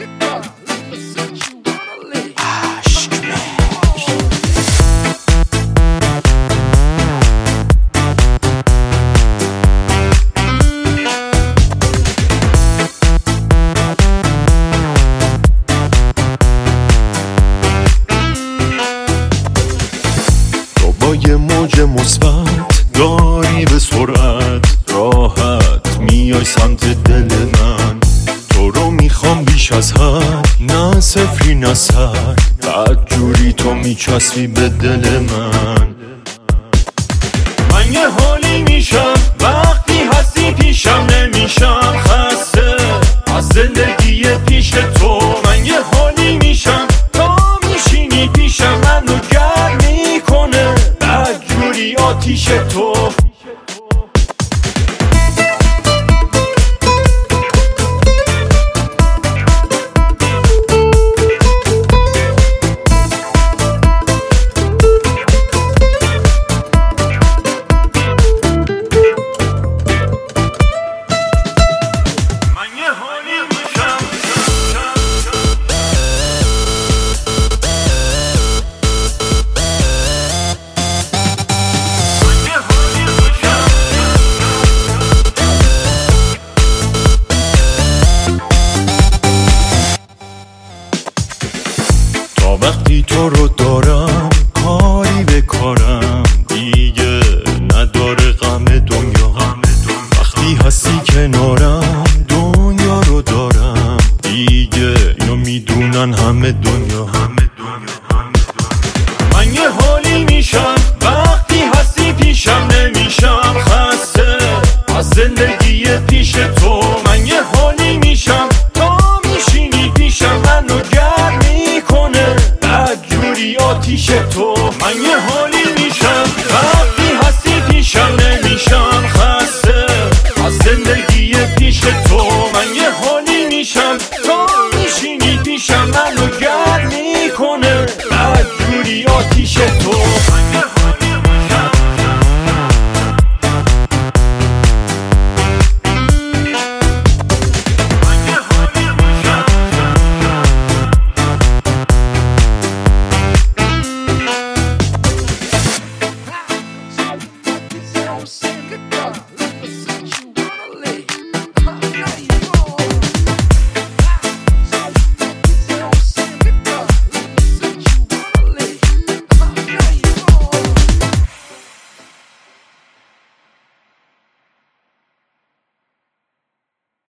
یه موج مثبت داری به سرعت راحت میای سمت دل من، تو رو میخوام بیش از حد، نه صفری نه صد، بعد جوری تو میچسبی به دل من یه حالی میشم وقتی هستی پیشم، نمیشم خسته از زندگی پیش تو. من یه حالی میشم تا میشینی پیشم، منو گرم میکنه بدجوری آتیش تو. وقتی تو رو دارم کاری به کارم دیگه نداره غم دنیا، وقتی هستی کنارم دنیا رو دارم دیگه، اینو میدونن همه دنیا. من یه حالی میشم وقتی هستی پیشم، نمیشم خسته از زندگی